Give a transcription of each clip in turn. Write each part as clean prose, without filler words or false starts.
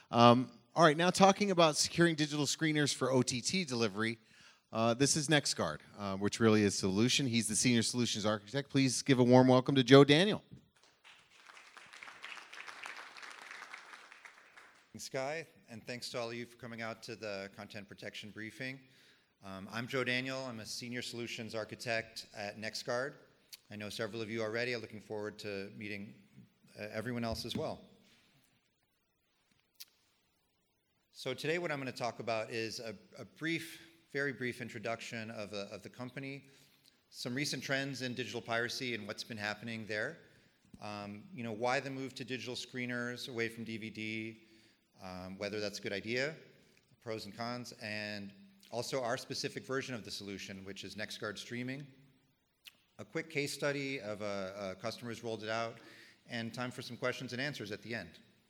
All right, now talking about securing digital screeners for OTT delivery, this is NextGuard, which really is a solution. He's the Senior Solutions Architect. Please give a warm welcome to Joe Daniel. Thanks, Guy, and thanks to all of you for coming out to the content protection briefing. I'm Joe Daniel. I'm a Senior Solutions Architect at NextGuard. I know several of you already. I'm looking forward to meeting everyone else as well. So today what I'm going to talk about is a very brief introduction of the company, some recent trends in digital piracy and what's been happening there, why the move to digital screeners away from DVD, whether that's a good idea, pros and cons, and also our specific version of the solution, which is NextGuard Streaming, a quick case study of a customer who's rolled it out, and time for some questions and answers at the end.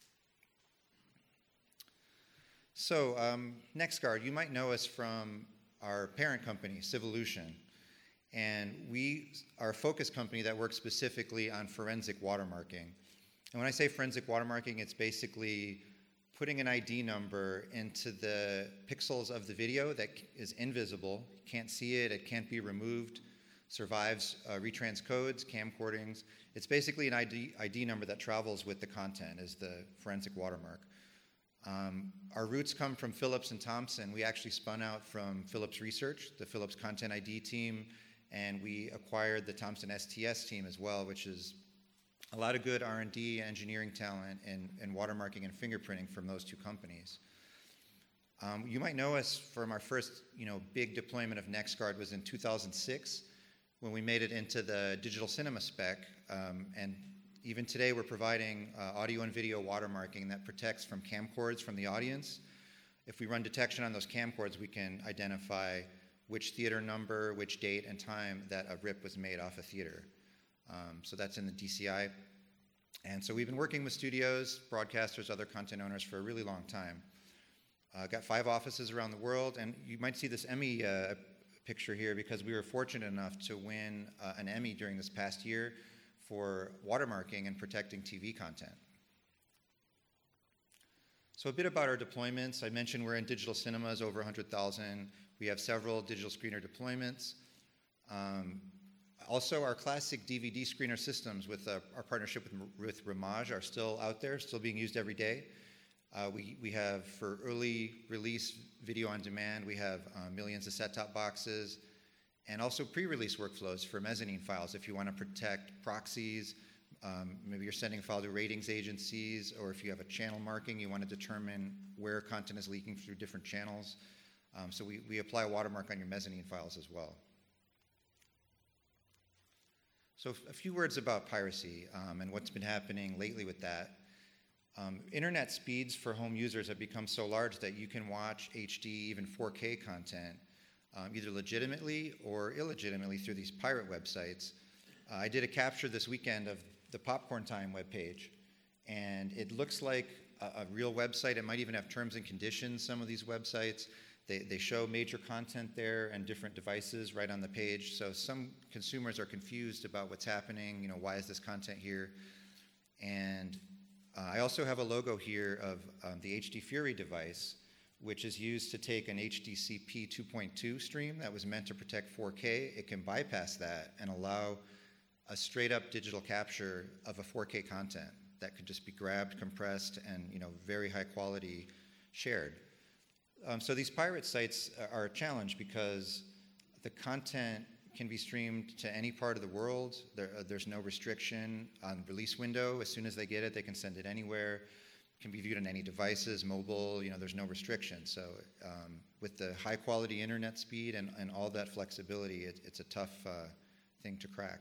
So, NextGuard, you might know us from our parent company, Civolution, and we are a focus company that works specifically on forensic watermarking. And when I say forensic watermarking, it's basically putting an ID number into the pixels of the video that is invisible, you can't see it, it can't be removed, survives retrans codes, camcordings. It's basically an ID number that travels with the content is the forensic watermark. Our roots come from Phillips and Thomson. We actually spun out from Phillips Research, the Phillips Content ID team, and we acquired the Thomson STS team as well, which is a lot of good R&D engineering talent in watermarking and fingerprinting from those two companies. You might know us from our first big deployment of NextGuard was in 2006 when we made it into the digital cinema spec, and even today, we're providing audio and video watermarking that protects from camcords from the audience. If we run detection on those camcords, we can identify which theater number, which date and time that a rip was made off a theater. So that's in the DCI. And so we've been working with studios, broadcasters, other content owners for a really long time. Got 5 offices around the world, and you might see this Emmy picture here because we were fortunate enough to win an Emmy during this past year for watermarking and protecting TV content. So a bit about our deployments. I mentioned we're in digital cinemas, over 100,000. We have several digital screener deployments. Also, our classic DVD screener systems with our partnership with Ramage are still out there, still being used every day. We have, for early release video on demand, we have millions of set-top boxes, and also pre-release workflows for mezzanine files if you want to protect proxies, maybe you're sending a file to ratings agencies, or if you have a channel marking, you want to determine where content is leaking through different channels. So we apply a watermark on your mezzanine files as well. So a few words about piracy and what's been happening lately with that. Internet speeds for home users have become so large that you can watch HD, even 4K content either legitimately or illegitimately through these pirate websites. I did a capture this weekend of the Popcorn Time webpage, and it looks like a real website. It might even have terms and conditions, some of these websites. They show major content there and different devices right on the page, so some consumers are confused about what's happening, why is this content here? And I also have a logo here of the HD Fury device, which is used to take an HDCP 2.2 stream that was meant to protect 4K. It can bypass that and allow a straight-up digital capture of a 4K content that could just be grabbed, compressed, and very high quality shared. So these pirate sites are a challenge because the content can be streamed to any part of the world. There's no restriction on release window. As soon as they get it, they can send it anywhere. Can be viewed on any devices, mobile, there's no restriction. So with the high quality internet speed and all that flexibility, it's a tough thing to crack.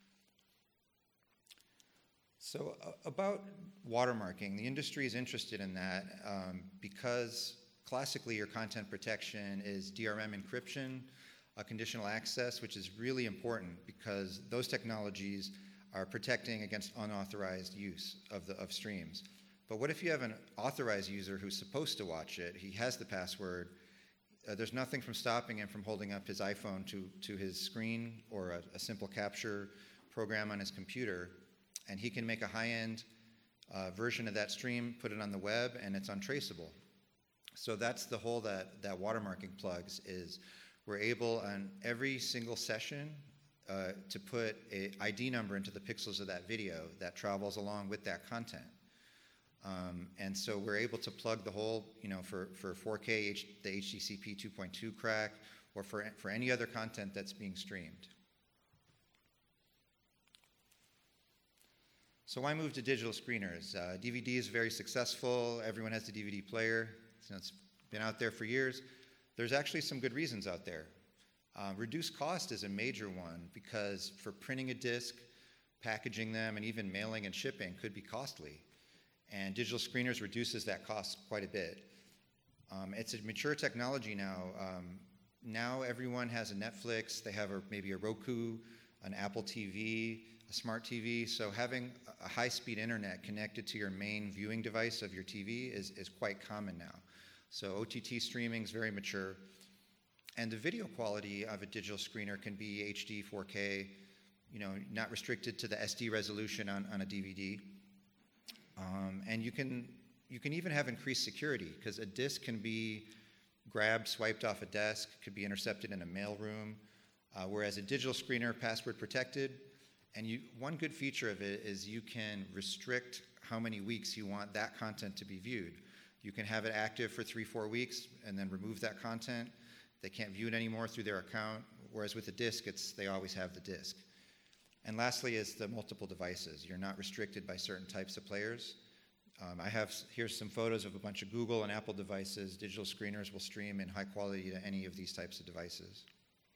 So about watermarking, the industry is interested in that because classically your content protection is DRM encryption, conditional access, which is really important because those technologies are protecting against unauthorized use of streams. But what if you have an authorized user who's supposed to watch it, he has the password, there's nothing from stopping him from holding up his iPhone to his screen or a simple capture program on his computer, and he can make a high-end version of that stream, put it on the web, and it's untraceable. So that's the whole that watermarking plugs is. We're able on every single session to put an ID number into the pixels of that video that travels along with that content. And so we're able to plug the whole, for 4K, the HDCP 2.2 crack, or for any other content that's being streamed. So why move to digital screeners? DVD is very successful. Everyone has the DVD player. So it's been out there for years. There's actually some good reasons out there. Reduced cost is a major one because for printing a disc, packaging them, and even mailing and shipping could be costly. And digital screeners reduces that cost quite a bit. It's a mature technology now. Now everyone has a Netflix. They have maybe a Roku, an Apple TV, a smart TV. So having a high-speed internet connected to your main viewing device of your TV is quite common now. So OTT streaming is very mature. And the video quality of a digital screener can be HD, 4K, not restricted to the SD resolution on a DVD. And you can even have increased security because a disc can be grabbed, swiped off a desk, could be intercepted in a mailroom, whereas a digital screener, password protected. And one good feature of it is you can restrict how many weeks you want that content to be viewed. You can have it active for 3-4 weeks and then remove that content. They can't view it anymore through their account, whereas with the disc, they always have the disc. And lastly is the multiple devices. You're not restricted by certain types of players. Here's some photos of a bunch of Google and Apple devices. Digital screeners will stream in high quality to any of these types of devices.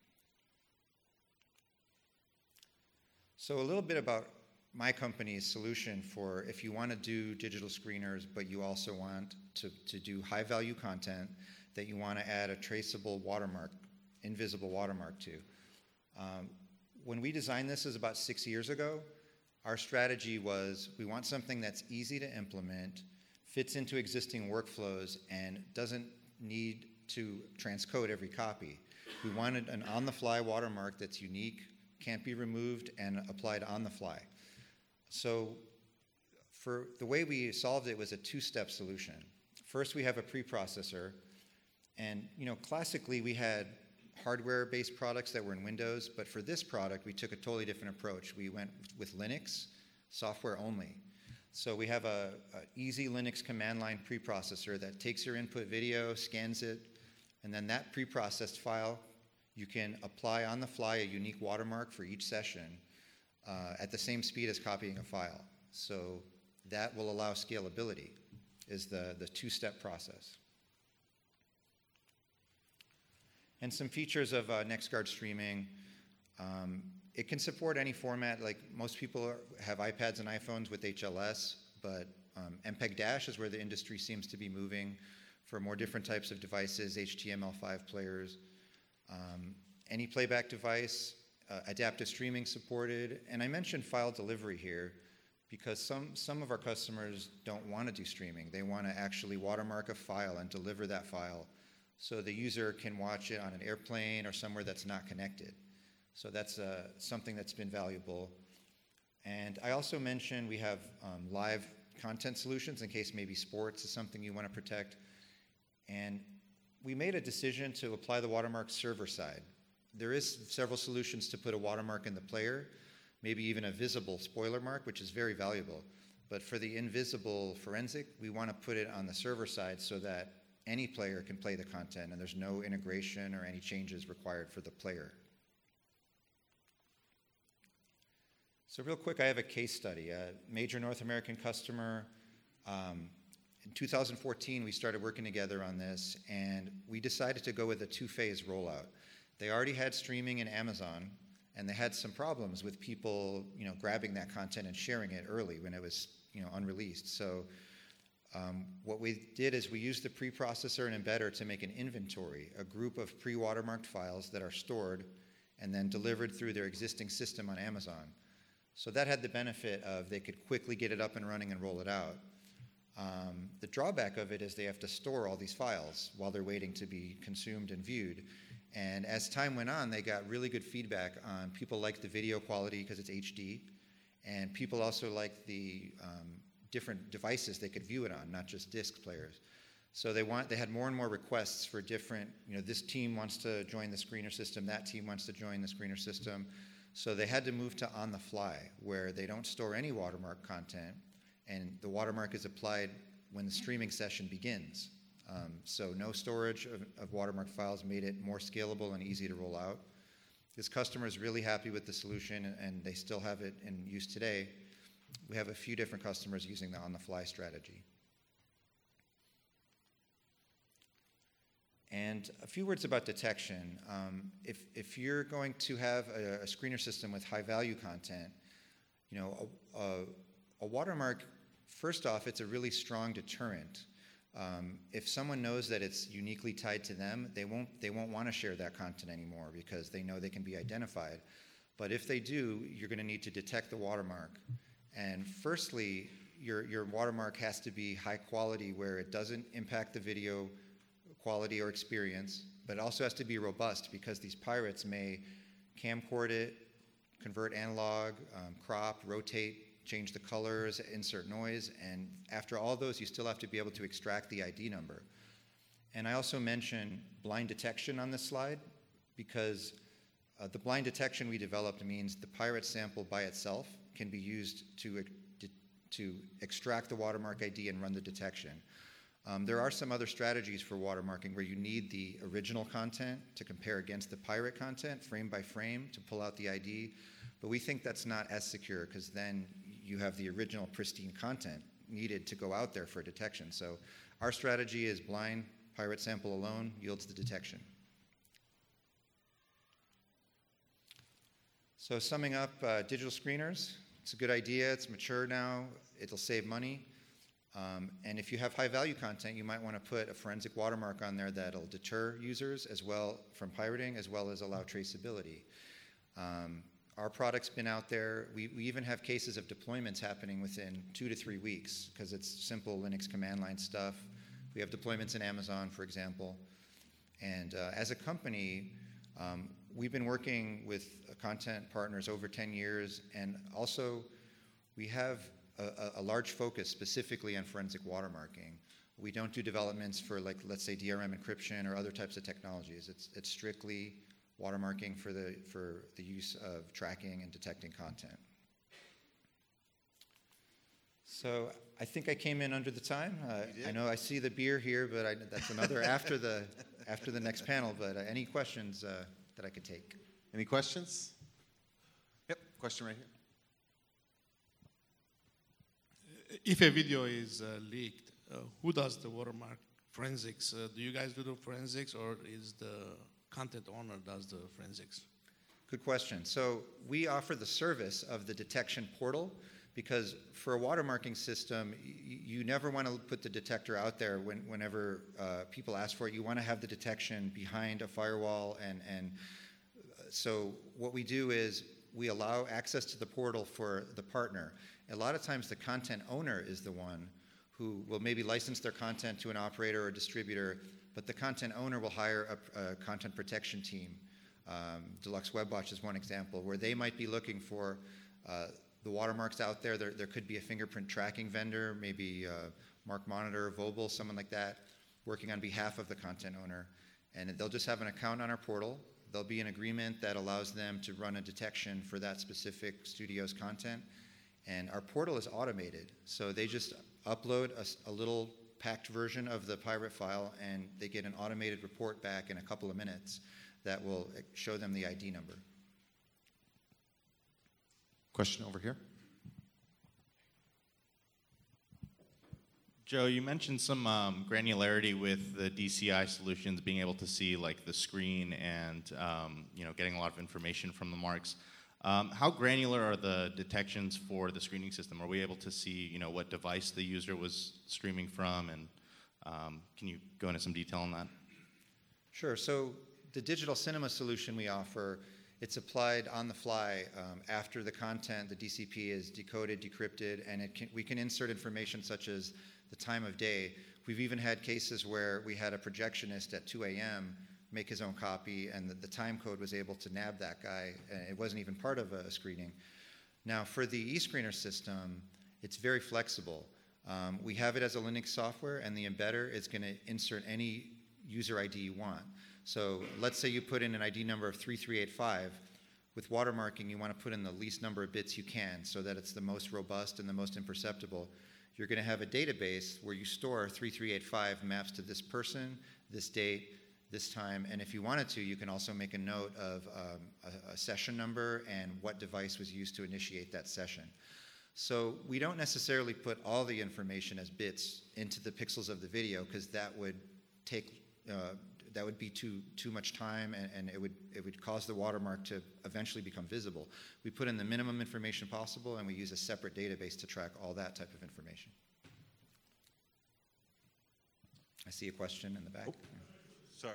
So a little bit about my company's solution for if you want to do digital screeners, but you also want to do high value content that you want to add a traceable watermark, invisible watermark to. When we designed this about 6 years ago, our strategy was we want something that's easy to implement, fits into existing workflows, and doesn't need to transcode every copy. We wanted an on-the-fly watermark that's unique, can't be removed, and applied on the fly. So for the way we solved it was a two-step solution. First, we have a preprocessor, and classically we had hardware-based products that were in Windows, but for this product, we took a totally different approach. We went with Linux, software only. So we have a easy Linux command line preprocessor that takes your input video, scans it, and then that preprocessed file, you can apply on the fly a unique watermark for each session at the same speed as copying a file. So that will allow scalability, is the two-step process. And some features of NextGuard streaming. It can support any format. Like most people have iPads and iPhones with HLS, but MPEG-Dash is where the industry seems to be moving for more different types of devices, HTML5 players. Any playback device, adaptive streaming supported. And I mentioned file delivery here because some of our customers don't want to do streaming. They want to actually watermark a file and deliver that file so the user can watch it on an airplane or somewhere that's not connected. So that's something that's been valuable. And I also mentioned we have live content solutions in case maybe sports is something you want to protect. And we made a decision to apply the watermark server side. There is several solutions to put a watermark in the player, maybe even a visible spoiler mark, which is very valuable. But for the invisible forensic, we want to put it on the server side so that any player can play the content and there's no integration or any changes required for the player. So real quick, I have a case study. A major North American customer, in 2014, we started working together on this, and we decided to go with a two-phase rollout. They already had streaming in Amazon, and they had some problems with people, grabbing that content and sharing it early when it was, unreleased. So what we did is we used the preprocessor and embedder to make an inventory, a group of pre-watermarked files that are stored and then delivered through their existing system on Amazon. So that had the benefit of they could quickly get it up and running and roll it out. The drawback of it is they have to store all these files while they're waiting to be consumed and viewed. And as time went on, they got really good feedback on people like the video quality because it's HD, and people also like the different devices they could view it on, not just disc players. So they had more and more requests for different, this team wants to join the screener system, that team wants to join the screener system. So they had to move to on the fly, where they don't store any watermark content, and the watermark is applied when the streaming session begins. So no storage of watermark files made it more scalable and easy to roll out. This customer is really happy with the solution, and they still have it in use today. We have a few different customers using the on-the-fly strategy. And a few words about detection. If you're going to have a screener system with high-value content, a watermark, first off, it's a really strong deterrent. If someone knows that it's uniquely tied to them, they won't want to share that content anymore because they know they can be identified. But if they do, you're going to need to detect the watermark. And firstly, your watermark has to be high quality, where it doesn't impact the video quality or experience, but it also has to be robust, because these pirates may camcord it, convert analog, crop, rotate, change the colors, insert noise, and after all those, you still have to be able to extract the ID number. And I also mention blind detection on this slide, because the blind detection we developed means the pirate sample by itself can be used to extract the watermark ID and run the detection. There are some other strategies for watermarking where you need the original content to compare against the pirate content, frame by frame, to pull out the ID. But we think that's not as secure, because then you have the original pristine content needed to go out there for detection. So our strategy is blind pirate sample alone yields the detection. So summing up, digital screeners, it's a good idea. It's mature now. It'll save money. And if you have high-value content, you might want to put a forensic watermark on there that'll deter users as well from pirating, as well as allow traceability. Our product's been out there. We even have cases of deployments happening within 2 to 3 weeks, because it's simple Linux command line stuff. We have deployments in Amazon, for example. And as a company, we've been working with content partners over 10 years, and also we have a large focus specifically on forensic watermarking. We don't do developments for, like, let's say, DRM encryption or other types of technologies. It's strictly watermarking for the use of tracking and detecting content. So I think I came in under the time. I know I see the beer here, but that's another after the next panel. But any questions that I could take? Any questions? Yep, question right here. If a video is leaked, who does the watermark forensics? Do you guys do the forensics, or is the content owner does the forensics? Good question. So we offer the service of the detection portal, because for a watermarking system, you never want to put the detector out there whenever people ask for it. You want to have the detection behind a firewall, and so what we do is we allow access to the portal for the partner. A lot of times the content owner is the one who will maybe license their content to an operator or distributor, but the content owner will hire a content protection team. Deluxe WebWatch is one example, where they might be looking for the watermarks out there. There could be a fingerprint tracking vendor, maybe Mark Monitor, Vobel, someone like that, working on behalf of the content owner. And they'll just have an account on our portal. There'll be an agreement that allows them to run a detection for that specific studio's content. And our portal is automated, so they just upload a little packed version of the pirate file, and they get an automated report back in a couple of minutes that will show them the ID number. Question over here. Joe, you mentioned some granularity with the DCI solutions, being able to see like the screen and getting a lot of information from the marks. How granular are the detections for the screening system? Are we able to see, what device the user was streaming from, and can you go into some detail on that? Sure. So the digital cinema solution we offer, it's applied on the fly after the content, the DCP is decoded, decrypted, and we can insert information such as the time of day. We've even had cases where we had a projectionist at 2 a.m. make his own copy, and the time code was able to nab that guy, and it wasn't even part of a screening. Now, for the eScreener system, it's very flexible. We have it as a Linux software, and the embedder is going to insert any user ID you want. So let's say you put in an ID number of 3385. With watermarking, you want to put in the least number of bits you can so that it's the most robust and the most imperceptible. You're going to have a database where you store 3385 maps to this person, this date, this time, and if you wanted to, you can also make a note of a session number and what device was used to initiate that session. So we don't necessarily put all the information as bits into the pixels of the video because that would take that would be too much time, and it would cause the watermark to eventually become visible. We put in the minimum information possible, and we use a separate database to track all that type of information. I see a question in the back. Sorry.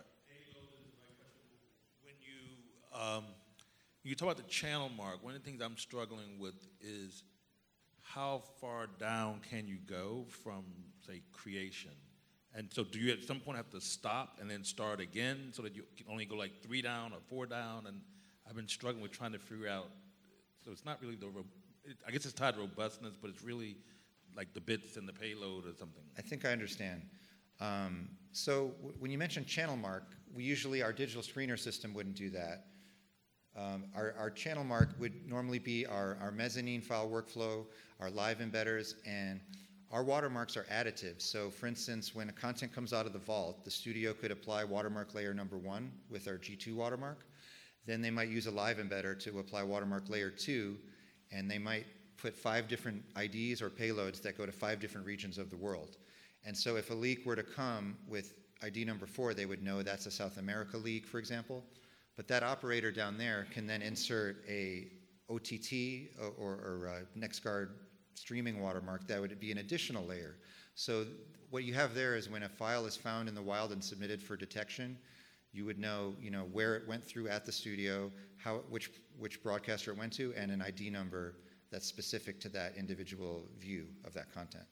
When you talk about the channel mark, one of the things I'm struggling with is how far down can you go from, say, creation? And so do you at some point have to stop and then start again so that you can only go like 3 down or 4 down? And I've been struggling with trying to figure out, so it's not really I guess it's tied to robustness, but it's really like the bits and the payload or something. I think I understand. When you mention channel mark, our digital screener system wouldn't do that. Our channel mark would normally be our mezzanine file workflow, our live embedders, and our watermarks are additive. So for instance, when content comes out of the vault, the studio could apply watermark layer number 1 with our G2 watermark. Then they might use a live embedder to apply watermark layer 2, and they might put 5 different IDs or payloads that go to 5 different regions of the world. And so if a leak were to come with ID number 4, they would know that's a South America leak, for example. But that operator down there can then insert a OTT or a NextGuard streaming watermark that would be an additional layer. So what you have there is when a file is found in the wild and submitted for detection, you would know, where it went through at the studio, which broadcaster it went to, and an ID number that's specific to that individual view of that content.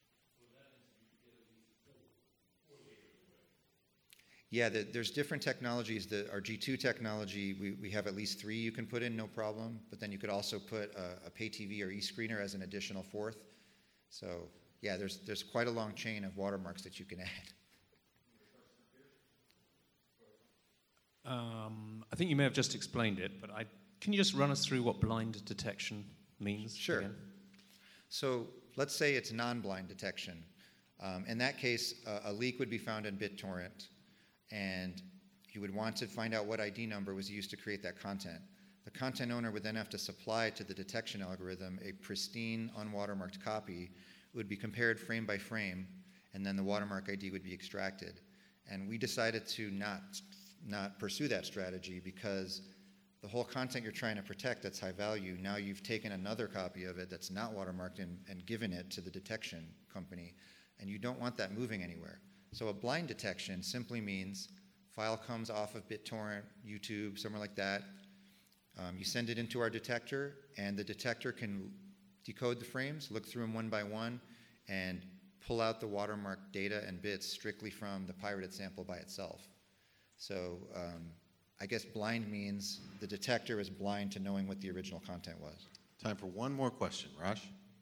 Yeah, there's different technologies. Our G2 technology, we have at least 3 you can put in, no problem. But then you could also put a pay TV or e-screener as an additional 4th. So yeah, there's quite a long chain of watermarks that you can add. I think you may have just explained it, but can you just run us through what blind detection means? Sure. Again? So let's say it's non-blind detection. In that case, a leak would be found in BitTorrent, and you would want to find out what ID number was used to create that content. The content owner would then have to supply to the detection algorithm a pristine, unwatermarked copy. It would be compared frame by frame, and then the watermark ID would be extracted. And we decided to not pursue that strategy because the whole content you're trying to protect that's high value, now you've taken another copy of it that's not watermarked and given it to the detection company, and you don't want that moving anywhere. So a blind detection simply means file comes off of BitTorrent, YouTube, somewhere like that. You send it into our detector, and the detector can decode the frames, look through them one by one, and pull out the watermark data and bits strictly from the pirated sample by itself. So I guess blind means the detector is blind to knowing what the original content was. Time for one more question. Raj?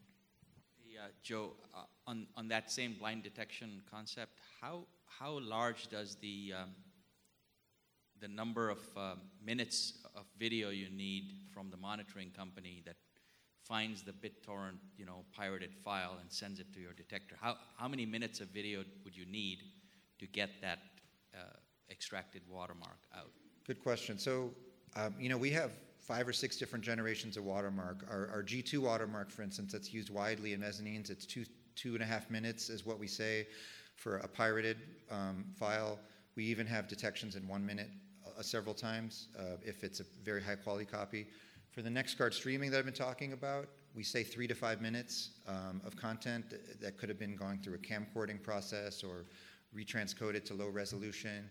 Joe, on that same blind detection concept, how large does the number of minutes of video you need from the monitoring company that finds the BitTorrent, pirated file and sends it to your detector? How many minutes of video would you need to get that extracted watermark out? Good question. So, we have 5 or 6 different generations of watermark. Our G2 watermark, for instance, that's used widely in mezzanines. It's 2.5 minutes is what we say for a pirated file. We even have detections in 1 minute several times if it's a very high quality copy. For the NextGuard streaming that I've been talking about, we say 3 to 5 minutes of content that could have been going through a camcording process or retranscoded to low resolution.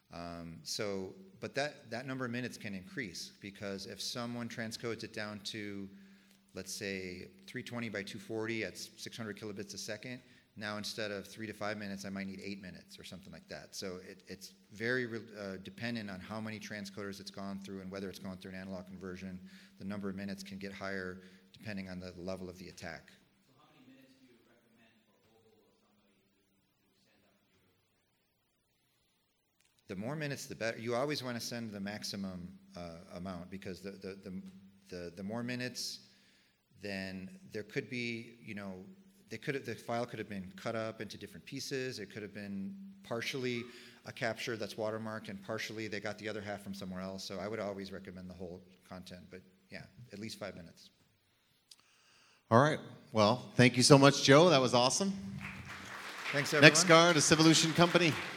But that number of minutes can increase because if someone transcodes it down to, let's say, 320 by 240 at 600 kilobits a second, now instead of 3 to 5 minutes, I might need 8 minutes or something like that. So it's very dependent on how many transcoders it's gone through and whether it's gone through an analog conversion. The number of minutes can get higher depending on the level of the attack. So how many minutes do you recommend for The more minutes, the better. You always want to send the maximum amount, because the more minutes, then there could be, the file could have been cut up into different pieces. It could have been partially a capture that's watermarked, and partially they got the other half from somewhere else. So I would always recommend the whole content, but yeah, at least 5 minutes. All right. Well, thank you so much, Joe. That was awesome. Thanks, everyone. NextGuard, a Civolution company.